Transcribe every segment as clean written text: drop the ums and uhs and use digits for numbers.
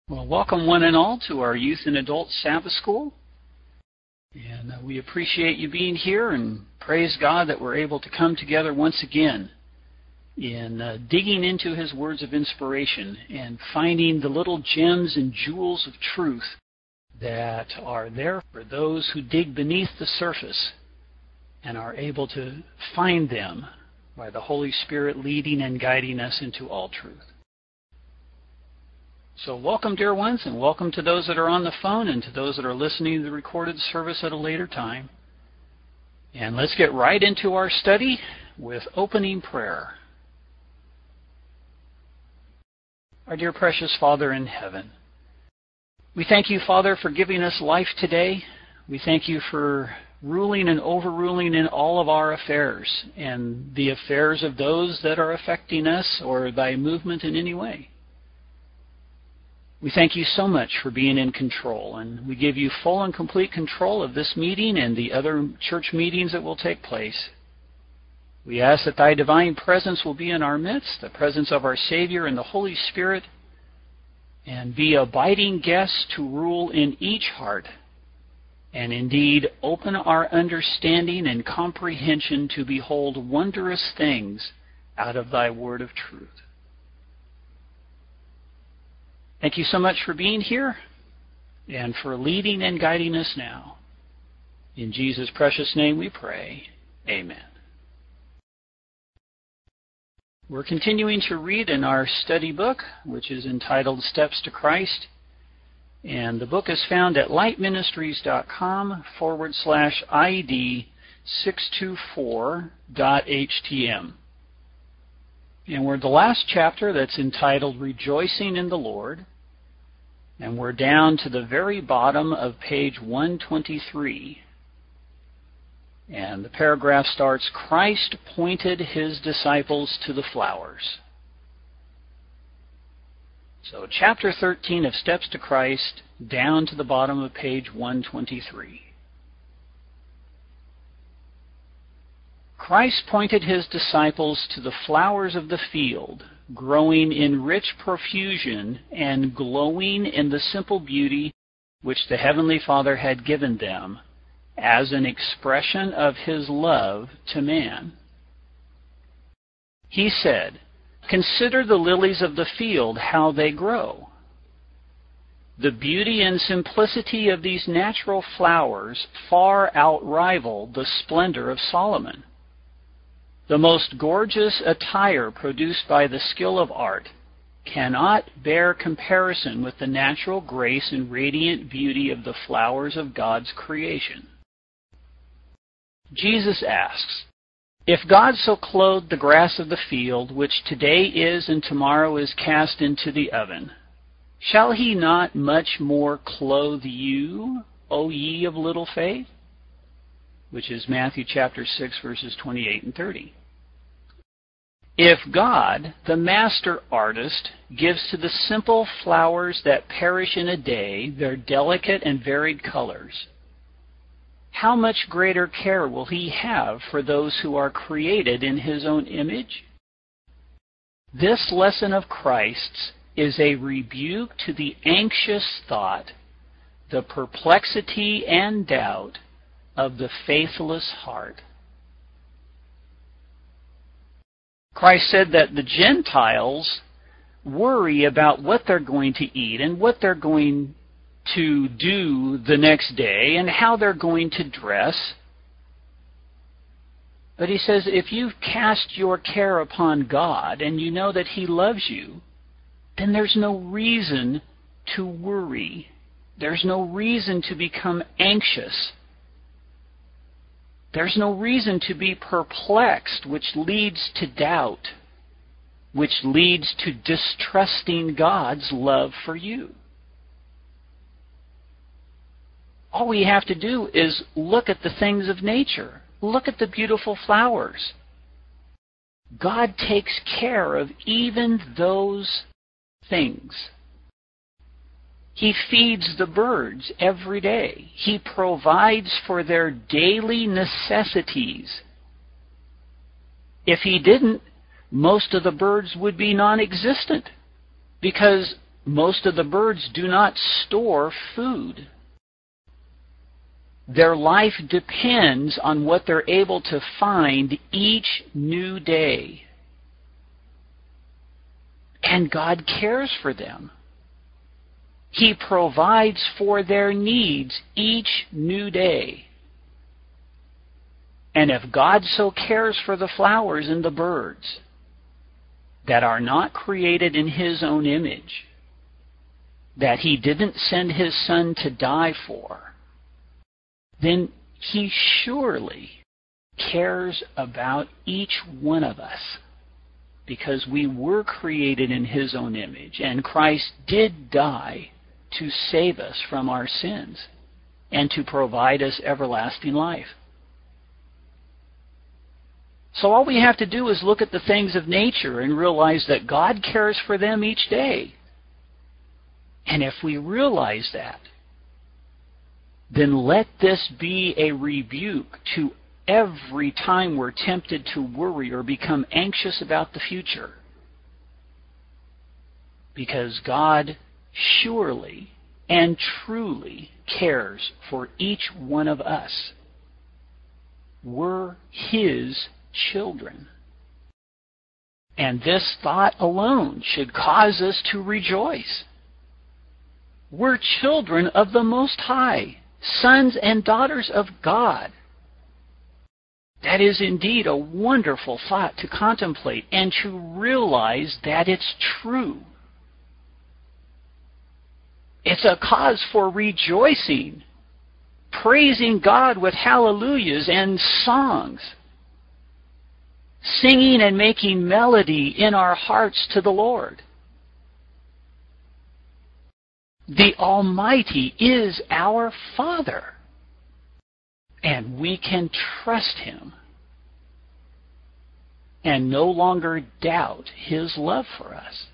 Well, welcome one and all to our Youth and Adult Sabbath School. And we appreciate you being here and praise God that we're able to come together once again in digging into His words of inspiration and finding the little gems and jewels of truth that are there for those who dig beneath the surface and are able to find them by the Holy Spirit leading and guiding us into all truth. So welcome, dear ones, and welcome to those that are on the phone and to those that are listening to the recorded service at a later time. And let's get right into our study with opening prayer. Our dear precious Father in heaven, we thank you, Father, for giving us life today. We thank you for ruling and overruling in all of our affairs and the affairs of those that are affecting us or thy movement in any way. We thank you so much for being in control, and we give you full and complete control of this meeting and the other church meetings that will take place. We ask that thy divine presence will be in our midst, the presence of our Savior and the Holy Spirit, and be abiding guests to rule in each heart, and indeed open our understanding and comprehension to behold wondrous things out of thy word of truth. Thank you so much for being here and for leading and guiding us now. In Jesus' precious name we pray. Amen. We're continuing to read in our study book, which is entitled Steps to Christ. And the book is found at lightministries.com/ID624.htm. And we're the last chapter that's entitled Rejoicing in the Lord. And we're down to the very bottom of page 123. And the paragraph starts, Christ pointed his disciples to the flowers. So chapter 13 of Steps to Christ, down to the bottom of page 123. Christ pointed his disciples to the flowers of the field, growing in rich profusion and glowing in the simple beauty which the Heavenly Father had given them as an expression of his love to man. He said, "Consider the lilies of the field, how they grow." The beauty and simplicity of these natural flowers far outrival the splendor of Solomon. The most gorgeous attire produced by the skill of art cannot bear comparison with the natural grace and radiant beauty of the flowers of God's creation. Jesus asks, "If God so clothed the grass of the field, which today is and tomorrow is cast into the oven, shall he not much more clothe you, O ye of little faith?" Which is Matthew chapter 6, verses 28 and 30. If God, the master artist, gives to the simple flowers that perish in a day their delicate and varied colors, how much greater care will he have for those who are created in his own image? This lesson of Christ's is a rebuke to the anxious thought, the perplexity and doubt of the faithless heart. Christ said that the Gentiles worry about what they're going to eat and what they're going to do the next day and how they're going to dress. But he says, if you cast your care upon God and you know that he loves you, then there's no reason to worry. There's no reason to become anxious. There's no reason to be perplexed, which leads to doubt, which leads to distrusting God's love for you. All we have to do is look at the things of nature. Look at the beautiful flowers. God takes care of even those things. He feeds the birds every day. He provides for their daily necessities. If he didn't, most of the birds would be non-existent because Most of the birds do not store food. Their life depends on what they're able to find each new day. And God cares for them. He provides for their needs each new day. And if God so cares for the flowers and the birds that are not created in His own image, that He didn't send His Son to die for, then He surely cares about each one of us, because we were created in His own image, and Christ did die to save us from our sins and to provide us everlasting life. So all we have to do is look at the things of nature and realize that God cares for them each day. And if we realize that, then let this be a rebuke to every time we're tempted to worry or become anxious about the future. Because God surely and truly cares for each one of us. We're His children. And this thought alone should cause us to rejoice. We're children of the Most High, sons and daughters of God. That is indeed a wonderful thought to contemplate and to realize that it's true. It's a cause for rejoicing, praising God with hallelujahs and songs, singing and making melody in our hearts to the Lord. The Almighty is our Father, and we can trust Him and no longer doubt His love for us.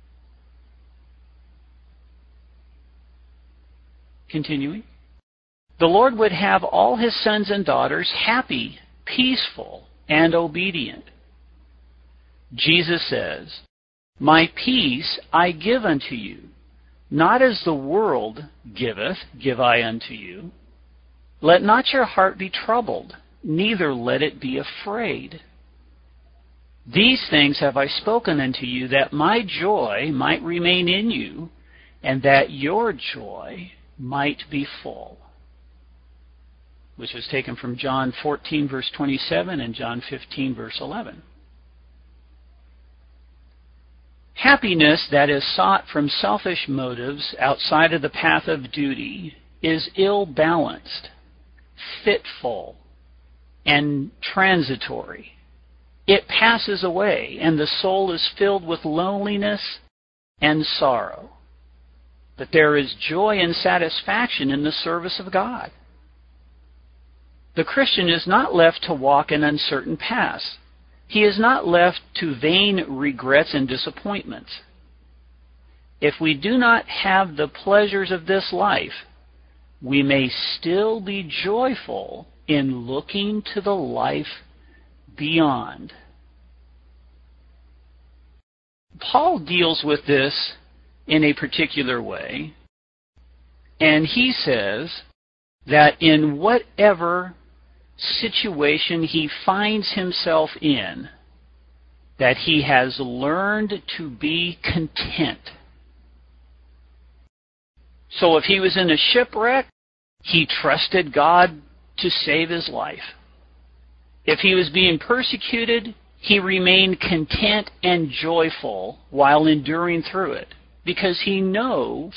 Continuing, the Lord would have all His sons and daughters happy, peaceful, and obedient. Jesus says, "My peace I give unto you. Not as the world giveth, give I unto you. Let not your heart be troubled, neither let it be afraid. These things have I spoken unto you, that my joy might remain in you, and that your joy might be full." Which is taken from John 14, verse 27, and John 15, verse 11. Happiness that is sought from selfish motives outside of the path of duty is ill-balanced, fitful, and transitory. It passes away, and the soul is filled with loneliness and sorrow. But there is joy and satisfaction in the service of God. The Christian is not left to walk in uncertain paths. He is not left to vain regrets and disappointments. If we do not have the pleasures of this life, we may still be joyful in looking to the life beyond. Paul deals with this in a particular way, and he says that in whatever situation he finds himself in, that he has learned to be content. So if he was in a shipwreck, he trusted God to save his life. If he was being persecuted, he remained content and joyful while enduring through it, because he knows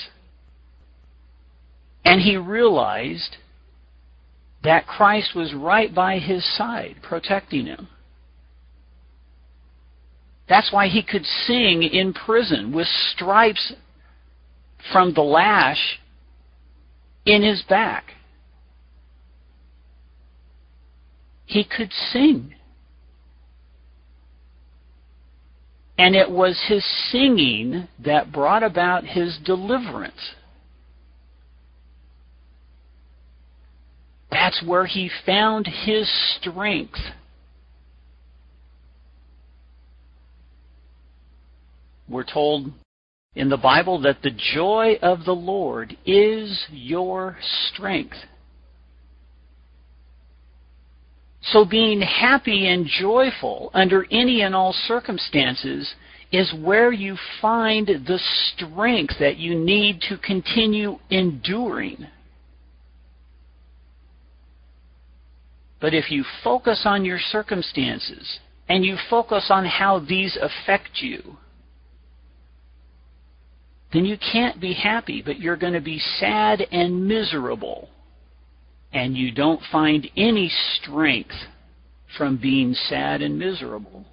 and he realized that Christ was right by his side, protecting him. That's why he could sing in prison with stripes from the lash in his back. He could sing. And it was his singing that brought about his deliverance. That's where he found his strength. We're told in the Bible that the joy of the Lord is your strength. So being happy and joyful under any and all circumstances is where you find the strength that you need to continue enduring. But if you focus on your circumstances and you focus on how these affect you, then you can't be happy, but you're going to be sad and miserable. And you don't find any strength from being sad and miserable.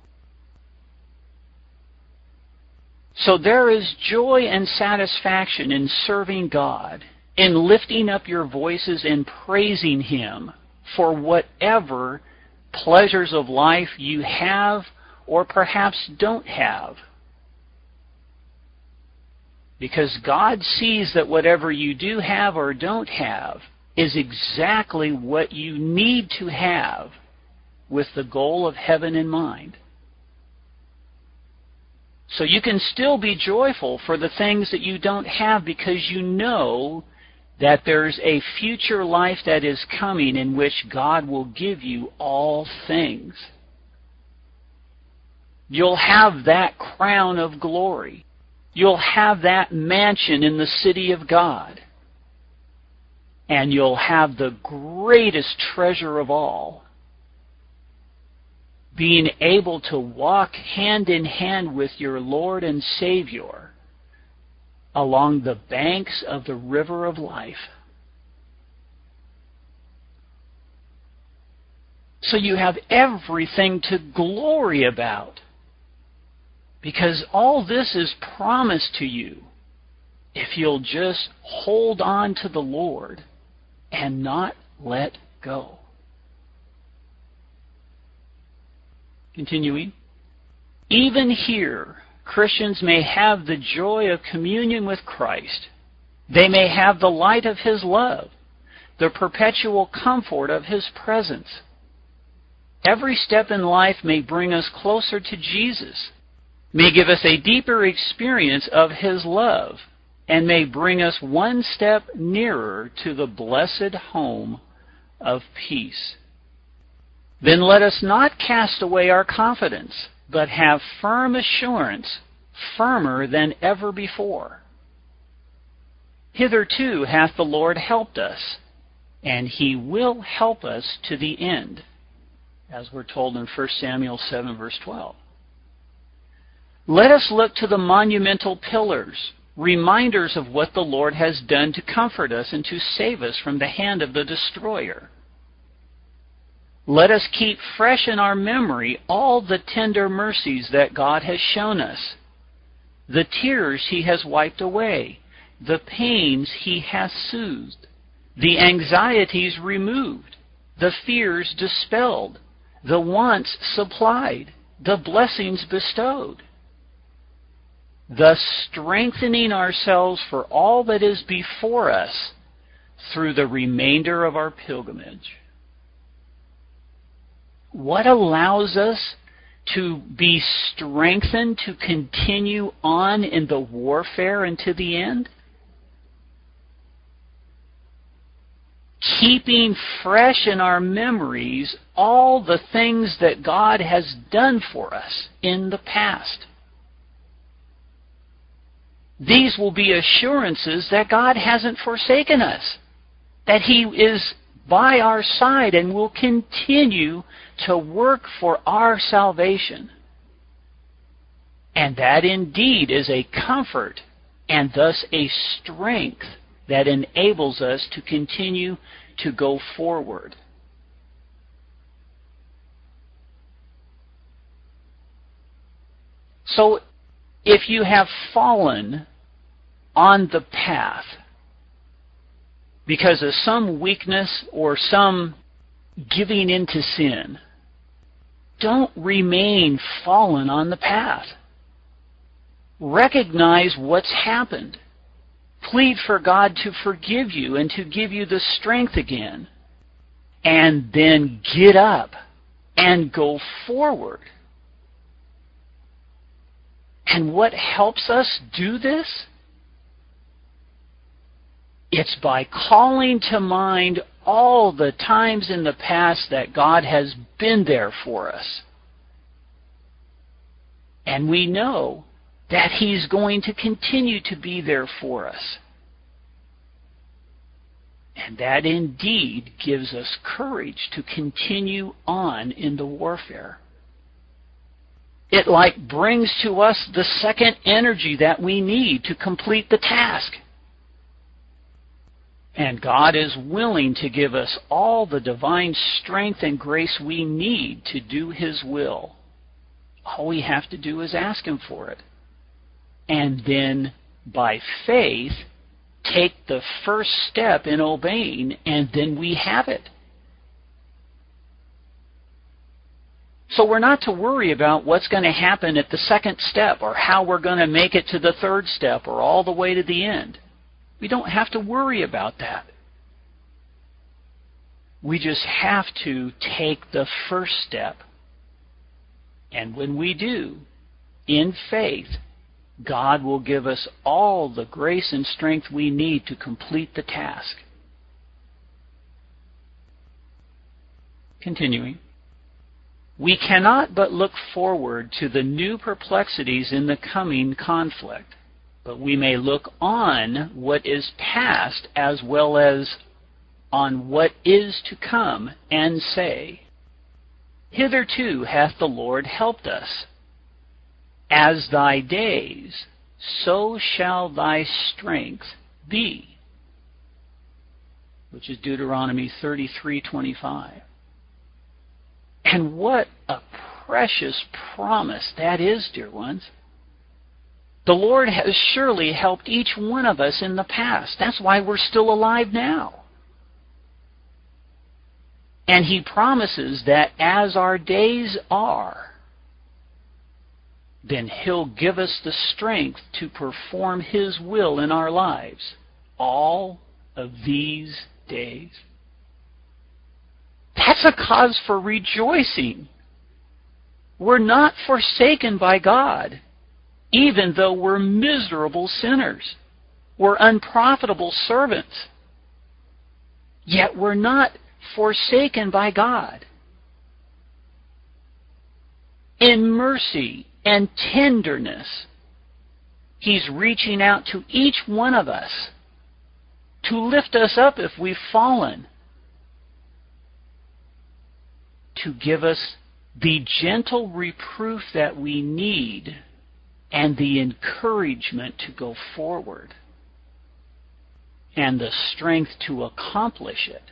So there is joy and satisfaction in serving God, in lifting up your voices and praising Him for whatever pleasures of life you have or perhaps don't have. Because God sees that whatever you do have or don't have is exactly what you need to have with the goal of heaven in mind. So you can still be joyful for the things that you don't have because you know that there's a future life that is coming in which God will give you all things. You'll have that crown of glory. You'll have that mansion in the city of God. And you'll have the greatest treasure of all, being able to walk hand in hand with your Lord and Savior along the banks of the river of life. So you have everything to glory about, because all this is promised to you if you'll just hold on to the Lord and not let go. Continuing. Even here, Christians may have the joy of communion with Christ. They may have the light of His love, the perpetual comfort of His presence. Every step in life may bring us closer to Jesus, may give us a deeper experience of His love, and may bring us one step nearer to the blessed home of peace. Then let us not cast away our confidence, but have firm assurance, firmer than ever before. Hitherto hath the Lord helped us, and He will help us to the end, as we're told in 1 Samuel 7, verse 12. Let us look to the monumental pillars, reminders of what the Lord has done to comfort us and to save us from the hand of the destroyer. Let us keep fresh in our memory all the tender mercies that God has shown us, the tears He has wiped away, the pains He hath soothed, the anxieties removed, the fears dispelled, the wants supplied, the blessings bestowed, thus strengthening ourselves for all that is before us through the remainder of our pilgrimage. What allows us to be strengthened to continue on in the warfare unto the end? Keeping fresh in our memories all the things that God has done for us in the past. These will be assurances that God hasn't forsaken us, that He is by our side and will continue to work for our salvation. And that indeed is a comfort and thus a strength that enables us to continue to go forward. So, if you have fallen on the path because of some weakness or some giving into sin, don't remain fallen on the path. Recognize what's happened. Plead for God to forgive you and to give you the strength again. And then get up and go forward. And what helps us do this? It's by calling to mind all the times in the past that God has been there for us. And we know that He's going to continue to be there for us. And that indeed gives us courage to continue on in the warfare. It brings to us the second energy that we need to complete the task. And God is willing to give us all the divine strength and grace we need to do His will. All we have to do is ask Him for it. And then, by faith, take the first step in obeying, and then we have it. So we're not to worry about what's going to happen at the second step, or how we're going to make it to the third step, or all the way to the end. We don't have to worry about that. We just have to take the first step. And when we do, in faith, God will give us all the grace and strength we need to complete the task. Continuing. We cannot but look forward to the new perplexities in the coming conflict, but we may look on what is past as well as on what is to come, and say, Hitherto hath the Lord helped us. As thy days, so shall thy strength be. Which is Deuteronomy 33:25. And what a precious promise that is, dear ones. The Lord has surely helped each one of us in the past. That's why we're still alive now. And He promises that as our days are, then He'll give us the strength to perform His will in our lives all of these days. That's a cause for rejoicing. We're not forsaken by God, even though we're miserable sinners. We're unprofitable servants. Yet we're not forsaken by God. In mercy and tenderness, He's reaching out to each one of us to lift us up if we've fallen, to give us the gentle reproof that we need and the encouragement to go forward and the strength to accomplish it.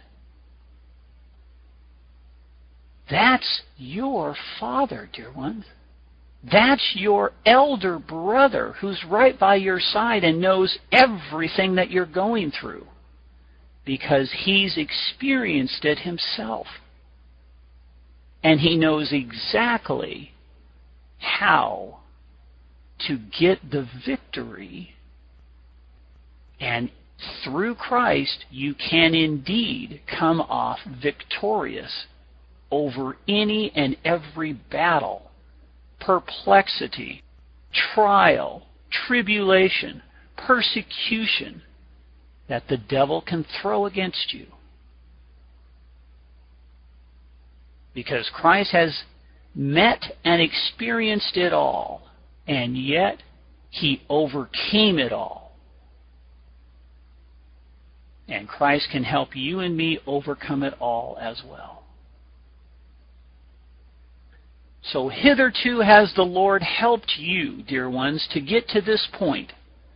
That's your Father, dear ones. That's your elder brother who's right by your side and knows everything that you're going through because He's experienced it Himself. And He knows exactly how to get the victory. And through Christ, you can indeed come off victorious over any and every battle, perplexity, trial, tribulation, persecution that the devil can throw against you. Because Christ has met and experienced it all, and yet He overcame it all. And Christ can help you and me overcome it all as well. So hitherto has the Lord helped you, dear ones, to get to this point.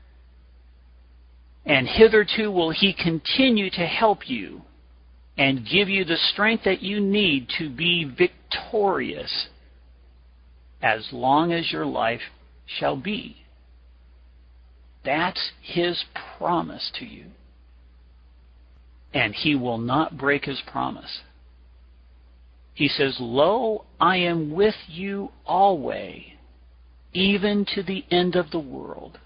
And hitherto will He continue to help you and give you the strength that you need to be victorious as long as your life shall be. That's His promise to you. And He will not break His promise. He says, Lo, I am with you always, even to the end of the world.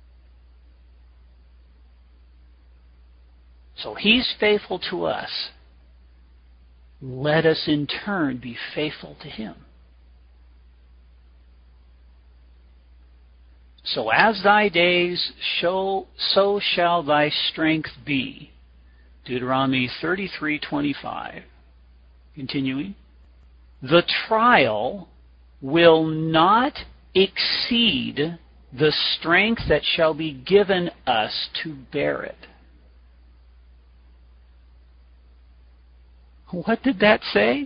So He's faithful to us. Let us in turn be faithful to Him. So as thy days so shall thy strength be. Deuteronomy 33:25. Continuing. The trial will not exceed the strength that shall be given us to bear it. What did that say?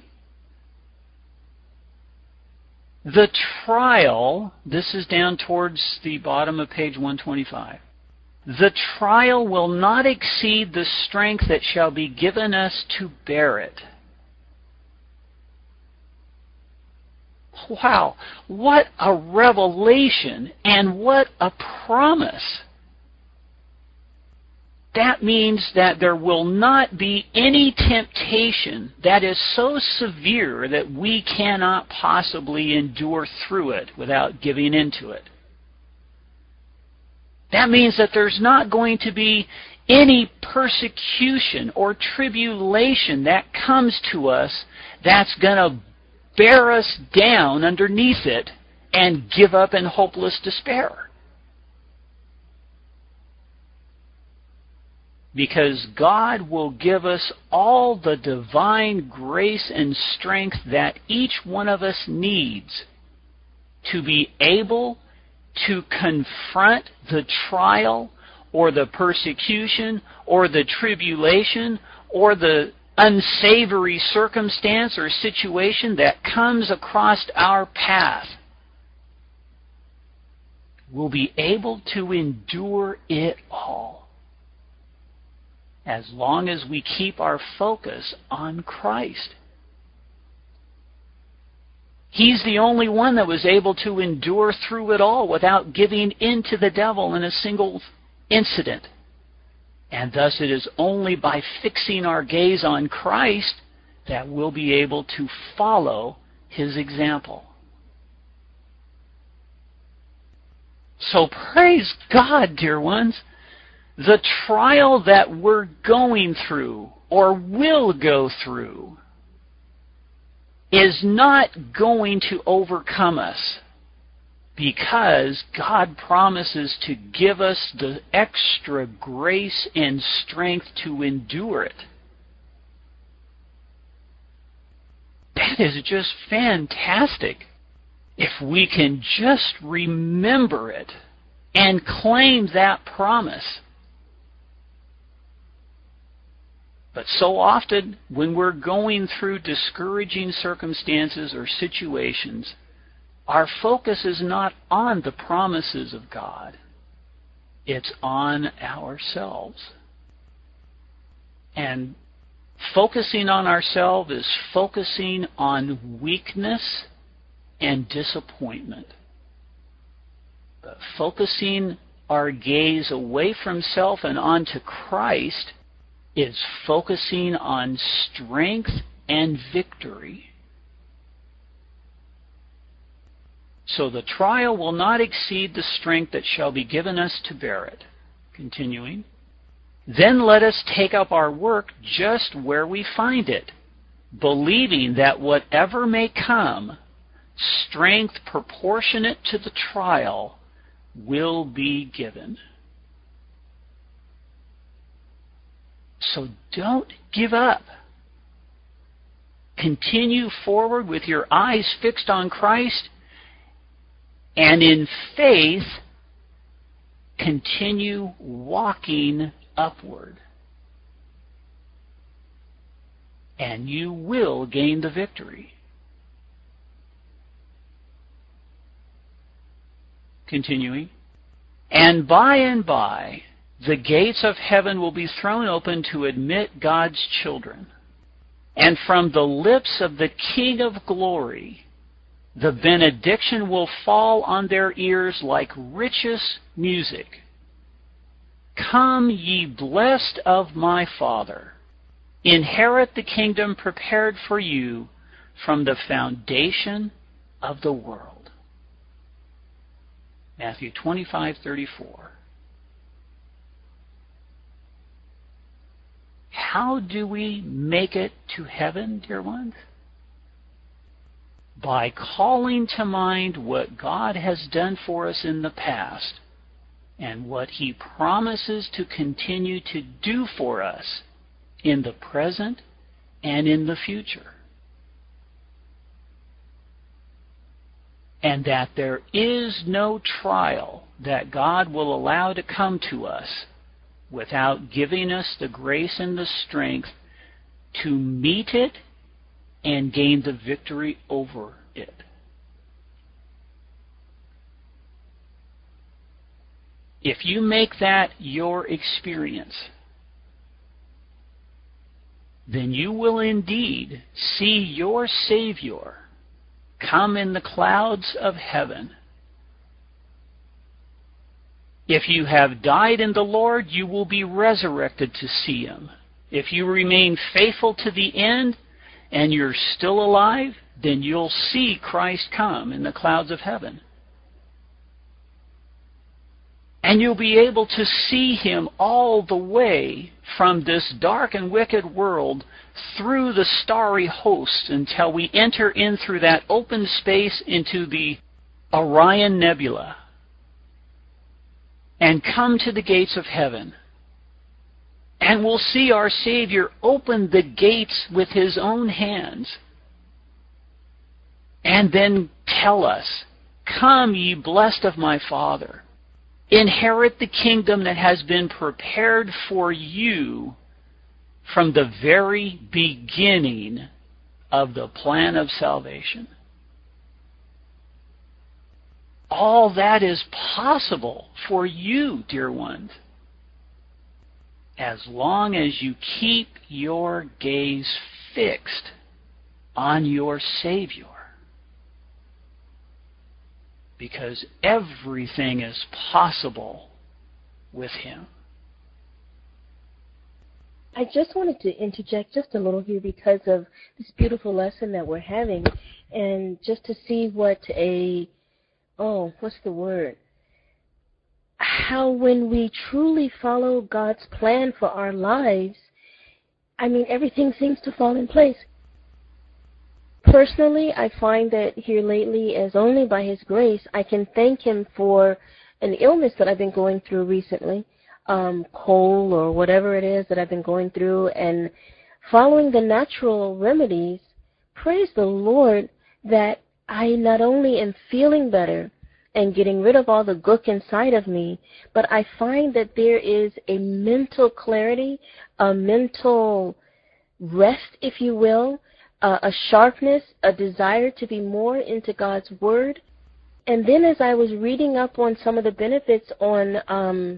The trial, this is down towards the bottom of page 125. The trial will not exceed the strength that shall be given us to bear it. Wow, what a revelation and what a promise. That means that there will not be any temptation that is so severe that we cannot possibly endure through it without giving into it. That means that there's not going to be any persecution or tribulation that comes to us that's going to bear us down underneath it and give up in hopeless despair. Because God will give us all the divine grace and strength that each one of us needs to be able to confront the trial or the persecution or the tribulation or the unsavory circumstance or situation that comes across our path. We'll be able to endure it all as long as we keep our focus on Christ. He's the only one that was able to endure through it all without giving in to the devil in a single incident. And thus it is only by fixing our gaze on Christ that we'll be able to follow His example. So praise God, dear ones. The trial that we're going through or will go through is not going to overcome us, because God promises to give us the extra grace and strength to endure it. That is just fantastic. If we can just remember it and claim that promise. But so often, when we're going through discouraging circumstances or situations, our focus is not on the promises of God. It's on ourselves. And focusing on ourselves is focusing on weakness and disappointment. But focusing our gaze away from self and onto Christ is focusing on strength and victory. So the trial will not exceed the strength that shall be given us to bear it. Continuing. Then let us take up our work just where we find it, believing that whatever may come, strength proportionate to the trial will be given. So don't give up. Continue forward with your eyes fixed on Christ, and in faith, continue walking upward. And you will gain the victory. Continuing. And by, the gates of heaven will be thrown open to admit God's children. And from the lips of the King of glory, the benediction will fall on their ears like richest music. Come, ye blessed of my Father, inherit the kingdom prepared for you from the foundation of the world. Matthew 25:34. How do we make it to heaven, dear ones? by calling to mind what God has done for us in the past and what He promises to continue to do for us in the present and in the future. And that there is no trial that God will allow to come to us without giving us the grace and the strength to meet it and gain the victory over it. If you make that your experience, then you will indeed see your Savior come in the clouds of heaven. If you have died in the Lord, you will be resurrected to see Him. If you remain faithful to the end and you're still alive, then you'll see Christ come in the clouds of heaven. And you'll be able to see Him all the way from this dark and wicked world through the starry hosts until we enter in through that open space into the Orion Nebula and come to the gates of heaven. And we'll see our Savior open the gates with His own hands and then tell us, "Come, ye blessed of my Father. Inherit the kingdom that has been prepared for you from the very beginning of the plan of salvation." All that is possible for you, dear ones, as long as you keep your gaze fixed on your Savior. Because everything is possible with Him. I just wanted to interject just a little here because of this beautiful lesson that we're having, and just to see how when we truly follow God's plan for our lives, everything seems to fall in place. Personally, I find that here lately, as only by His grace, I can thank Him for an illness that I've been going through recently, cold or whatever it is that I've been going through, and following the natural remedies, praise the Lord that I not only am feeling better and getting rid of all the gook inside of me, but I find that there is a mental clarity, a mental rest, if you will, a sharpness, a desire to be more into God's Word. And then as I was reading up on some of the benefits on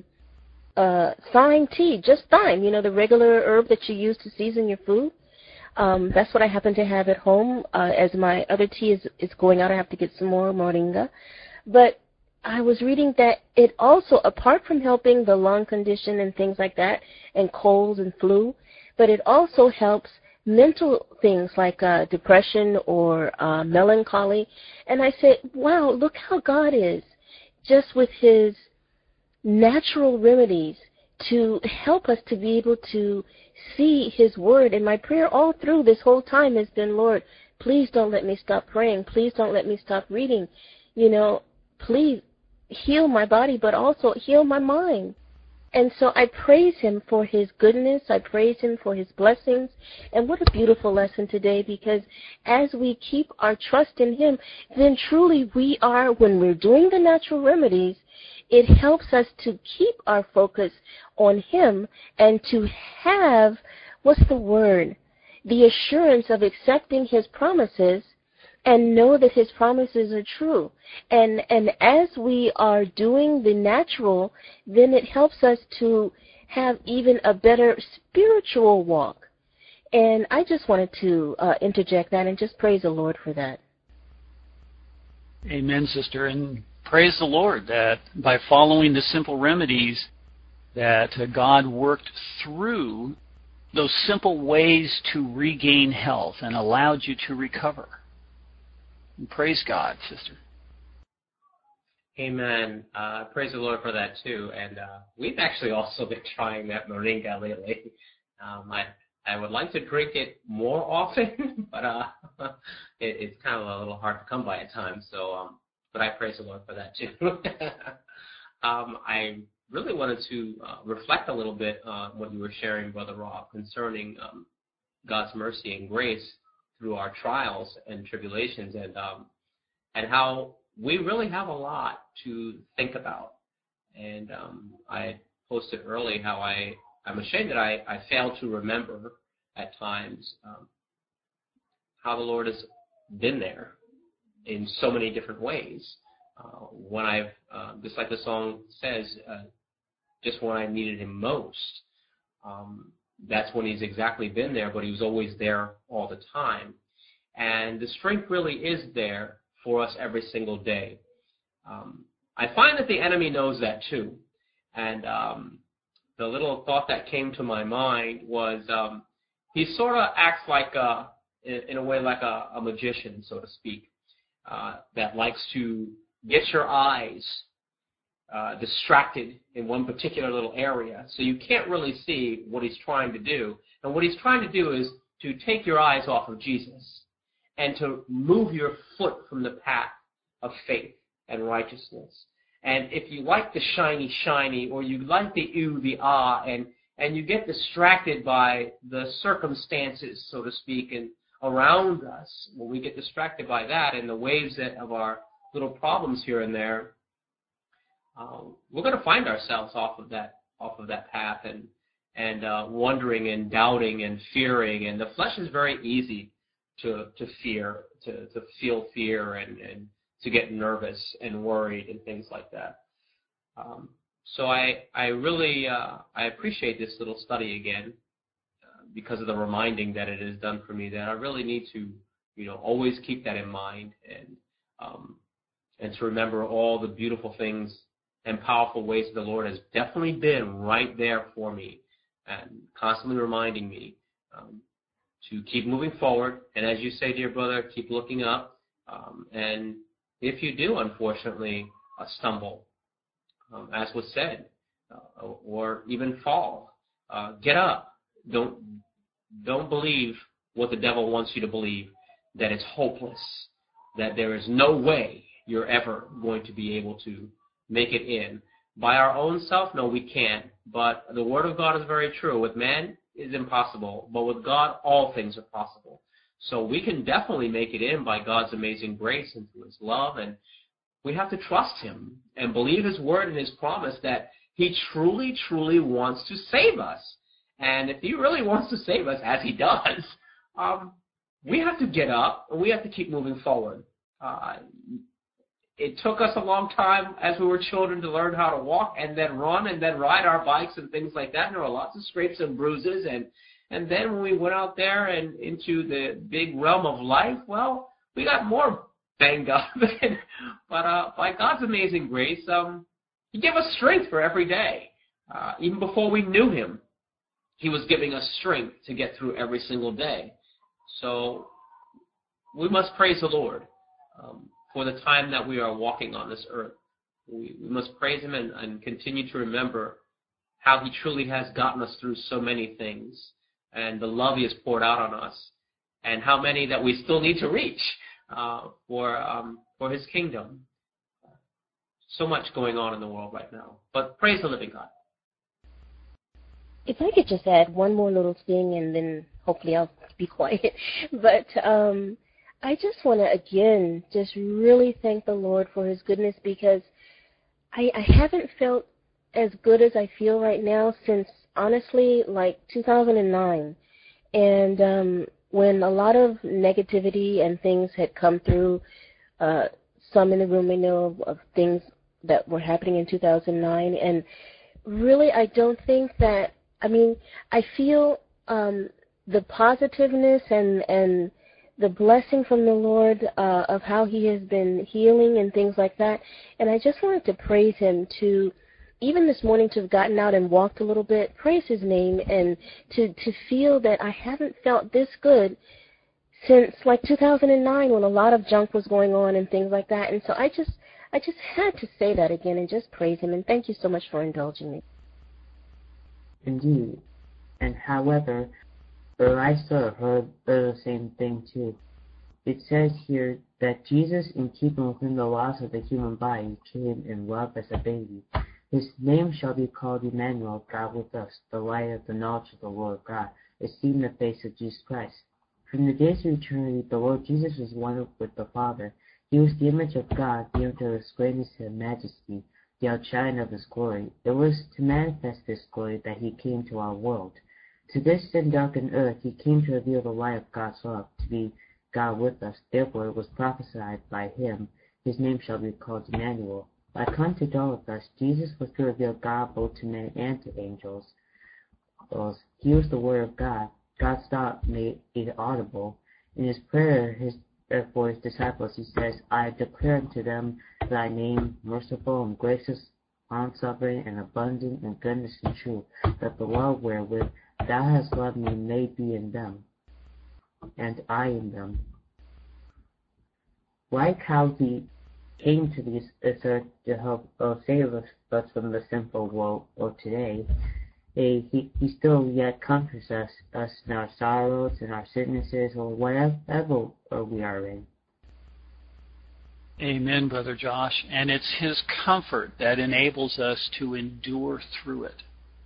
thyme tea, just thyme, the regular herb that you use to season your food, that's what I happen to have at home. As my other tea is going out, I have to get some more moringa. But I was reading that it also, apart from helping the lung condition and things like that, and colds and flu, but it also helps mental things like depression or melancholy. And I said, wow, look how God is, just with His natural remedies to help us to be able to see His Word. And my prayer all through this whole time has been, Lord, please don't let me stop praying. Please don't let me stop reading. Please heal my body, but also heal my mind. And so I praise Him for His goodness. I praise Him for His blessings. And what a beautiful lesson today, because as we keep our trust in Him, then truly we are, when we're doing the natural remedies, it helps us to keep our focus on Him and to have, the assurance of accepting His promises and know that His promises are true. And as we are doing the natural, then it helps us to have even a better spiritual walk. And I just wanted to interject that and just praise the Lord for that. Amen, sister. And praise the Lord that by following the simple remedies that God worked through those simple ways to regain health and allowed you to recover. And praise God, sister. Amen. Praise the Lord for that too. And we've actually also been trying that moringa lately. I I would like to drink it more often, but it's kind of a little hard to come by at times. So, but I praise the Lord for that too. I really wanted to reflect a little bit on what you were sharing, Brother Rob, concerning God's mercy and grace through our trials and tribulations, and how we really have a lot to think about. And I posted early how I'm ashamed that I fail to remember at times how the Lord has been there in so many different ways. When I've, just like the song says, just when I needed him most, that's when he's exactly been there, but he was always there all the time. And the strength really is there for us every single day. I find that the enemy knows that too. And the little thought that came to my mind was he sort of acts like, in a way, like a magician, so to speak, that likes to get your eyes distracted in one particular little area, so you can't really see what he's trying to do. And what he's trying to do is to take your eyes off of Jesus and to move your foot from the path of faith and righteousness. And if you like the shiny, shiny, or you like the ooh, the ah, and you get distracted by the circumstances, so to speak, and around us, when we get distracted by that and the waves of our little problems here and there, we're going to find ourselves off of that path and wondering and doubting and fearing. And the flesh is very easy to fear, to feel fear and to get nervous and worried and things like that. So I really I appreciate this little study again because of the reminding that it has done for me, that I really need to, always keep that in mind and to remember all the beautiful things and powerful ways the Lord has definitely been right there for me and constantly reminding me to keep moving forward. And as you say, dear brother, keep looking up. And if you do, unfortunately, stumble, as was said, or even fall, get up. Don't believe what the devil wants you to believe, that it's hopeless, that there is no way you're ever going to be able to make it in. By our own self, no, we can't. But the Word of God is very true. With man, it's impossible. But with God, all things are possible. So we can definitely make it in by God's amazing grace and through His love. And we have to trust Him and believe His Word and His promise that He truly, truly wants to save us. And if He really wants to save us, as He does, we have to get up and we have to keep moving forward. It took us a long time as we were children to learn how to walk and then run and then ride our bikes and things like that. And there were lots of scrapes and bruises. And then when we went out there and into the big realm of life, well, we got more banged up. But by God's amazing grace, He gave us strength for every day. Even before we knew Him, He was giving us strength to get through every single day. So we must praise the Lord for the time that we are walking on this earth. We must praise Him and continue to remember how He truly has gotten us through so many things and the love He has poured out on us and how many that we still need to reach for His kingdom. So much going on in the world right now. But praise the living God. If I could just add one more little thing and then hopefully I'll be quiet. But I just want to, again, just really thank the Lord for His goodness, because I haven't felt as good as I feel right now since, honestly, like 2009. And when a lot of negativity and things had come through, some in the room may know of things that were happening in 2009. And really, I don't think that, I feel the positiveness and the blessing from the Lord of how He has been healing and things like that. And I just wanted to praise Him to, even this morning, to have gotten out and walked a little bit, praise His name, and to feel that I haven't felt this good since like 2009 when a lot of junk was going on and things like that. And so I just had to say that again and just praise Him. And thank you so much for indulging me. Indeed. And however, Or I sort of heard the same thing too. It says here that Jesus, in keeping within the laws of the human body, came in love as a baby. His name shall be called Emmanuel, God with us, the light of the knowledge of the Lord God, is seen in the face of Jesus Christ. From the days of eternity, the Lord Jesus was one with the Father. He was the image of God, the image of His greatness and majesty, the outshine of His glory. It was to manifest this glory that He came to our world. To this sin-darkened earth, He came to reveal the light of God's love, to be God with us. Therefore it was prophesied by Him, His name shall be called Emmanuel. By contact all of us, Jesus was to reveal God both to men and to angels. He was the Word of God. God's thought made it audible. In His prayer for His disciples, He says, I have declared unto them Thy name, merciful and gracious, long-suffering and abundant in goodness and truth, that the love wherewith Thou hast loved me may be in them, and I in them. Like how He came to this earth to help save us from the sinful world of today, He still yet comforts us in our sorrows and our sicknesses or whatever we are in. Amen, Brother Josh. And it's His comfort that enables us to endure through it.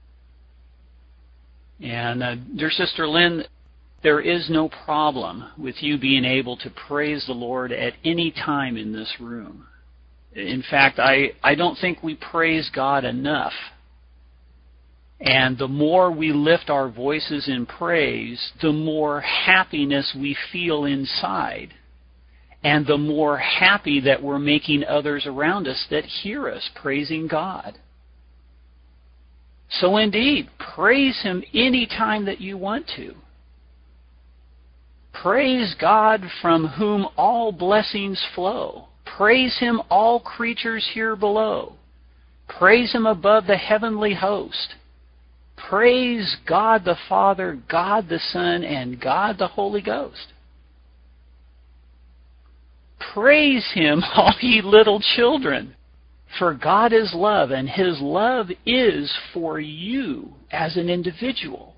And dear Sister Lynn, there is no problem with you being able to praise the Lord at any time in this room. In fact, I don't think we praise God enough. And the more we lift our voices in praise, the more happiness we feel inside. And the more happy that we're making others around us that hear us praising God. So indeed, praise Him any time that you want to. Praise God from whom all blessings flow. Praise Him, all creatures here below. Praise Him above the heavenly host. Praise God the Father, God the Son, and God the Holy Ghost. Praise Him, all ye little children, for God is love, and His love is for you as an individual.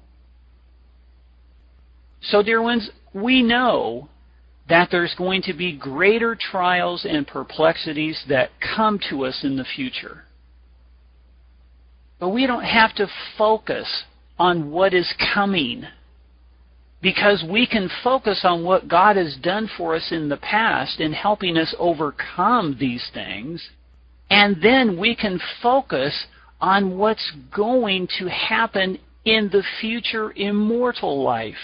So, dear ones, we know that there's going to be greater trials and perplexities that come to us in the future. But we don't have to focus on what is coming, because we can focus on what God has done for us in the past in helping us overcome these things, and then we can focus on what's going to happen in the future immortal life.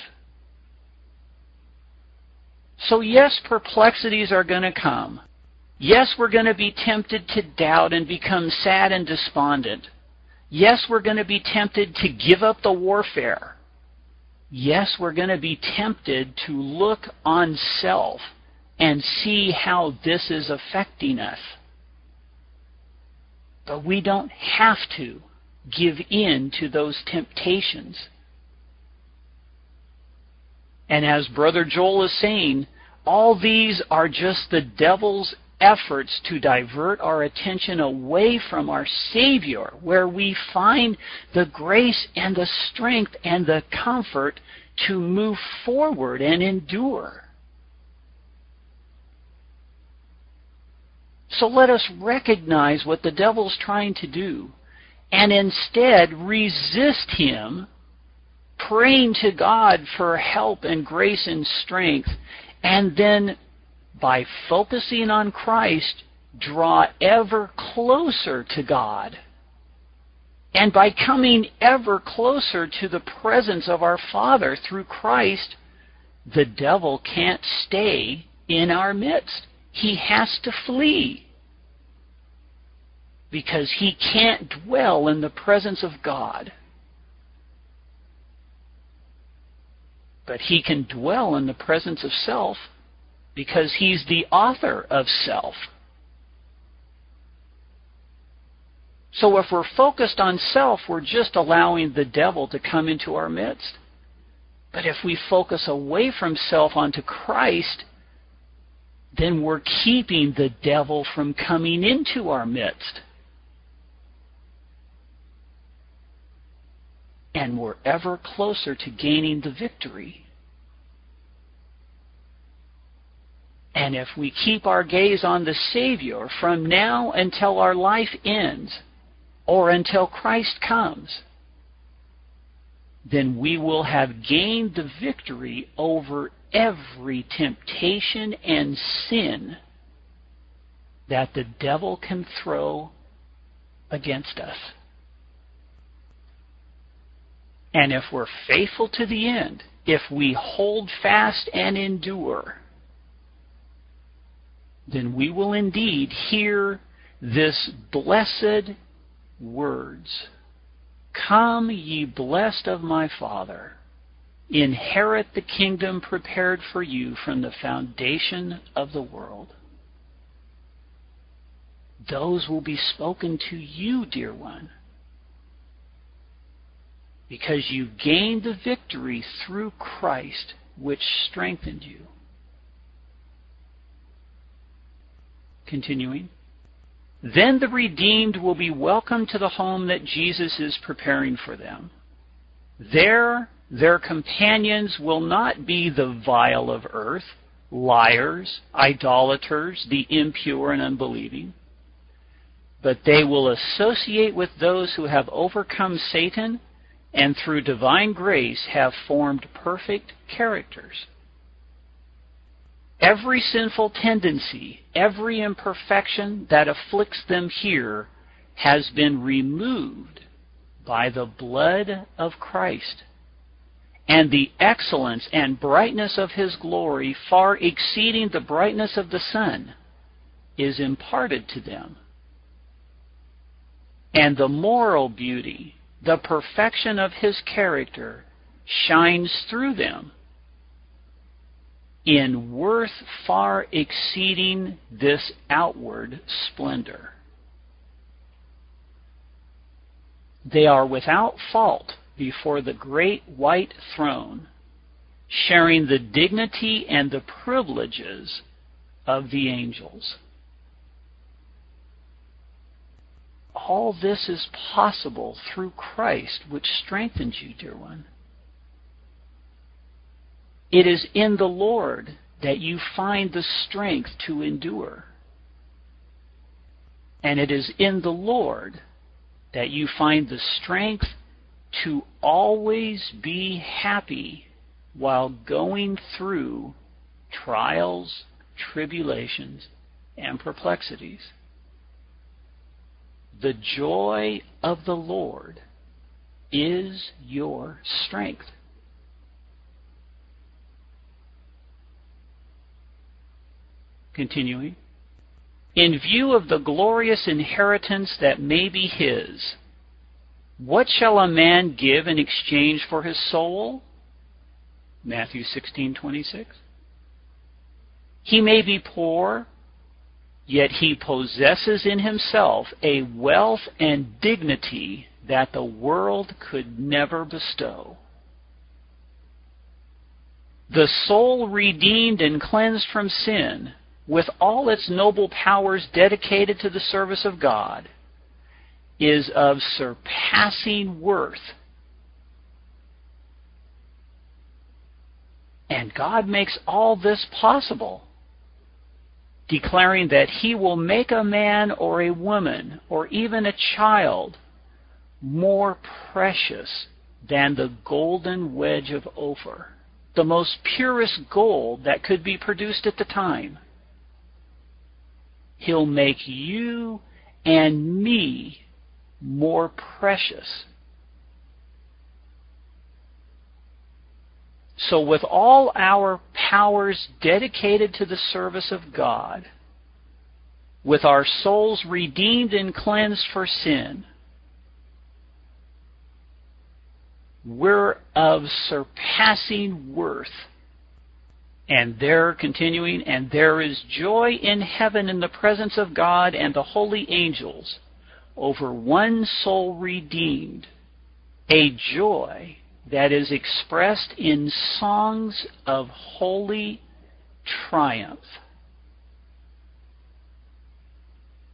So yes, perplexities are going to come. Yes, we're going to be tempted to doubt and become sad and despondent. Yes, we're going to be tempted to give up the warfare. Yes, we're going to be tempted to look on self and see how this is affecting us. But we don't have to give in to those temptations. And as Brother Joel is saying, all these are just the devil's efforts to divert our attention away from our Savior, where we find the grace and the strength and the comfort to move forward and endure. So let us recognize what the devil's trying to do and instead resist him, praying to God for help and grace and strength, and then by focusing on Christ, draw ever closer to God. And by coming ever closer to the presence of our Father through Christ, the devil can't stay in our midst. He has to flee, because he can't dwell in the presence of God. But he can dwell in the presence of self, because he's the author of self. So if we're focused on self, we're just allowing the devil to come into our midst. But if we focus away from self onto Christ, then we're keeping the devil from coming into our midst. and we're ever closer to gaining the victory. And if we keep our gaze on the Savior from now until our life ends, or until Christ comes, then we will have gained the victory over every temptation and sin that the devil can throw against us. And if we're faithful to the end, if we hold fast and endure, then we will indeed hear this blessed words. Come, ye blessed of my Father, inherit the kingdom prepared for you from the foundation of the world. Those will be spoken to you, dear one, because you gained the victory through Christ, which strengthened you. Continuing. Then the redeemed will be welcomed to the home that Jesus is preparing for them. There, their companions will not be the vile of earth, liars, idolaters, the impure and unbelieving, but they will associate with those who have overcome Satan and through divine grace have formed perfect characters. Every sinful tendency, every imperfection that afflicts them here has been removed by the blood of Christ, and the excellence and brightness of His glory, far exceeding the brightness of the sun, is imparted to them. And the moral beauty, the perfection of His character, shines through them in worth far exceeding this outward splendor. They are without fault before the great white throne, sharing the dignity and the privileges of the angels. All this is possible through Christ, which strengthens you, dear one. It is in the Lord that you find the strength to endure. And it is in the Lord that you find the strength to always be happy while going through trials, tribulations, and perplexities. The joy of the Lord is your strength. Continuing. In view of the glorious inheritance that may be his, what shall a man give in exchange for his soul? Matthew 16:26. He may be poor, yet he possesses in himself a wealth and dignity that the world could never bestow. The soul redeemed and cleansed from sin, with all its noble powers dedicated to the service of God, is of surpassing worth. And God makes all this possible, declaring that He will make a man or a woman or even a child more precious than the golden wedge of Ophir, the most purest gold that could be produced at the time. He'll make you and me more precious. So with all our powers dedicated to the service of God, with our souls redeemed and cleansed for sin, we're of surpassing worth. And there, continuing, and there is joy in heaven in the presence of God and the holy angels over one soul redeemed, a joy that is expressed in songs of holy triumph.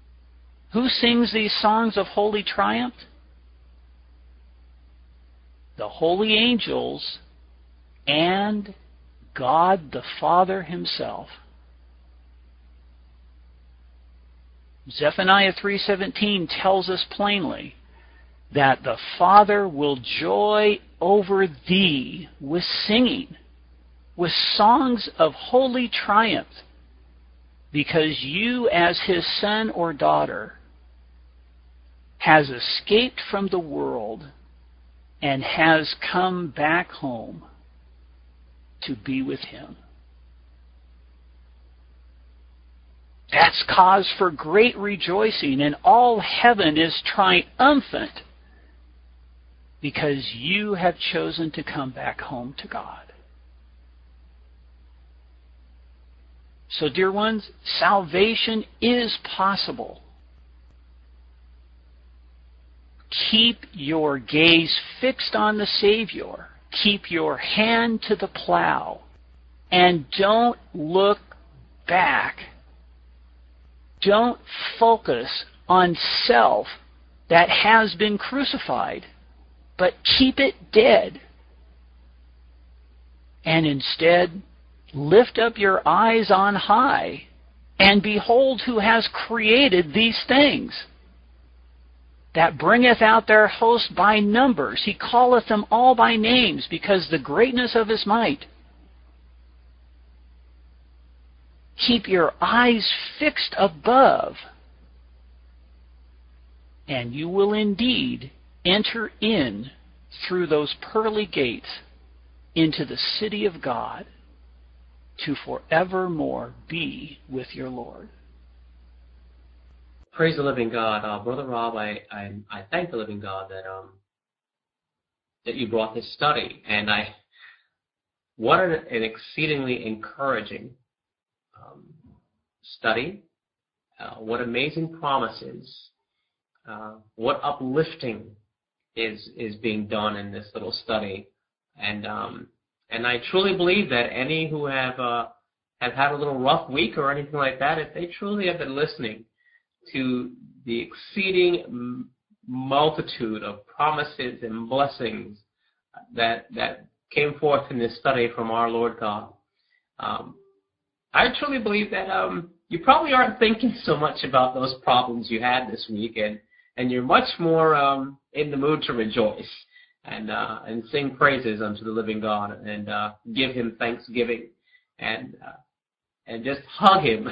Who sings these songs of holy triumph? the holy angels, and God the Father himself. Zephaniah 3:17 tells us plainly that the Father will joy over thee with singing, with songs of holy triumph, because you as his son or daughter has escaped from the world and has come back home to be with him. That's cause for great rejoicing, and all heaven is triumphant because you have chosen to come back home to God. So, dear ones, salvation is possible. Keep your gaze fixed on the Savior. Keep your hand to the plow. And don't look back. Don't focus on self that has been crucified, but keep it dead. And instead, lift up your eyes on high, and behold who has created these things, that bringeth out their host by numbers. He calleth them all by names, because the greatness of his might. Keep your eyes fixed above, and you will indeed enter in through those pearly gates into the city of God to forevermore be with your Lord. Praise the living God. Brother Rob, I thank the living God that you brought this study. And what an exceedingly encouraging study. What amazing promises. What uplifting is being done in this little study. And I truly believe that any who have had a little rough week or anything like that, if they truly have been listening to the exceeding multitude of promises and blessings that came forth in this study from our Lord God, I truly believe that you probably aren't thinking so much about those problems you had this week, and you're much more in the mood to rejoice and sing praises unto the living God and give him thanksgiving and just hug him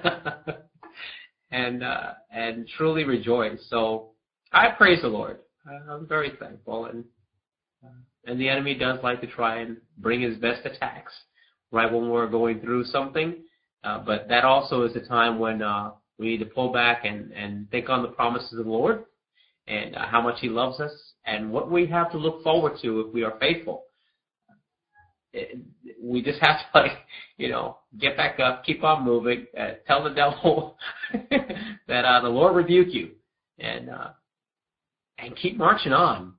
and truly rejoice. So I praise the Lord. I'm very thankful, and the enemy does like to try and bring his best attacks right when we're going through something, but that also is the time when we need to pull back and think on the promises of the Lord and how much he loves us and what we have to look forward to if we are faithful. We just have to, get back up, keep on moving, tell the devil that the Lord rebuke you, and keep marching on.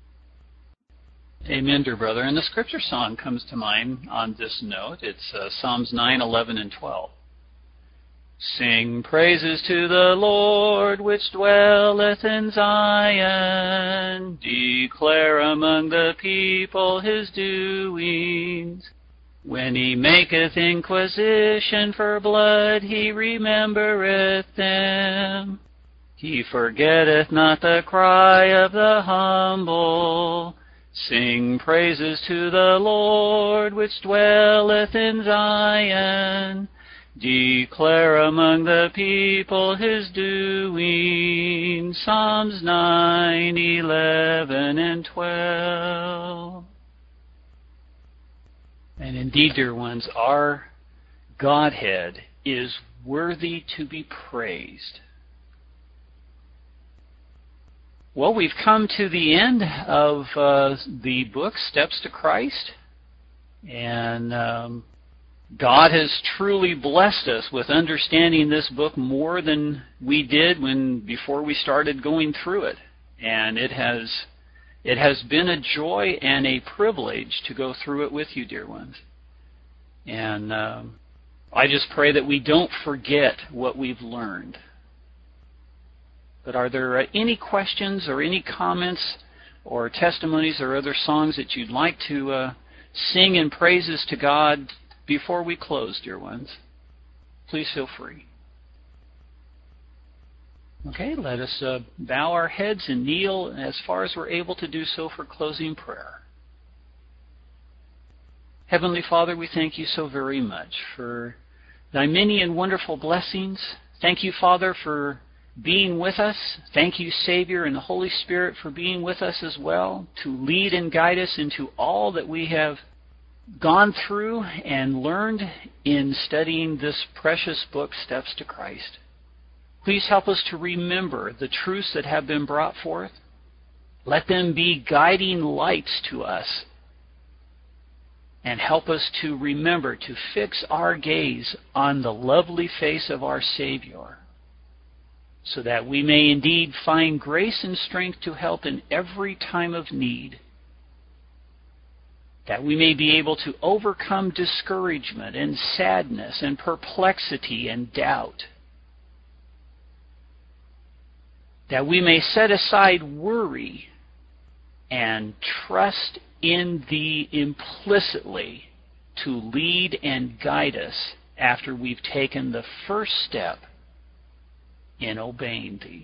Amen, dear brother. And the scripture song comes to mind on this note. It's Psalms 9, 11, and 12. Sing praises to the Lord, which dwelleth in Zion. Declare among the people his doings. When he maketh inquisition for blood, he remembereth them. He forgetteth not the cry of the humble. Sing praises to the Lord, which dwelleth in Zion. Declare among the people his doings. Psalms 9, 11, and 12. And indeed, dear ones, our Godhead is worthy to be praised. Well, we've come to the end of the book, Steps to Christ. And God has truly blessed us with understanding this book more than we did before we started going through it. And it has been a joy and a privilege to go through it with you, dear ones. And I just pray that we don't forget what we've learned. But are there any questions or any comments or testimonies or other songs that you'd like to sing in praises to God before we close, dear ones, please feel free. Okay, let us bow our heads and kneel as far as we're able to do so for closing prayer. Heavenly Father, we thank you so very much for thy many and wonderful blessings. Thank you, Father, for being with us. Thank you, Savior, and the Holy Spirit for being with us as well, to lead and guide us into all that we have gone through and learned in studying this precious book, Steps to Christ. Please help us to remember the truths that have been brought forth. Let them be guiding lights to us. And help us to remember to fix our gaze on the lovely face of our Savior, so that we may indeed find grace and strength to help in every time of need, that we may be able to overcome discouragement and sadness and perplexity and doubt, that we may set aside worry and trust in Thee implicitly to lead and guide us after we've taken the first step in obeying Thee.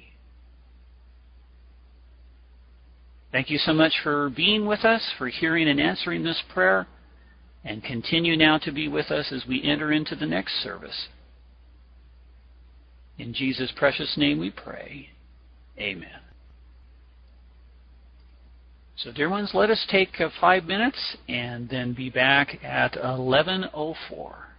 Thank you so much for being with us, for hearing and answering this prayer, and continue now to be with us as we enter into the next service. In Jesus' precious name we pray. Amen. So, dear ones, let us take 5 minutes and then be back at 11:04.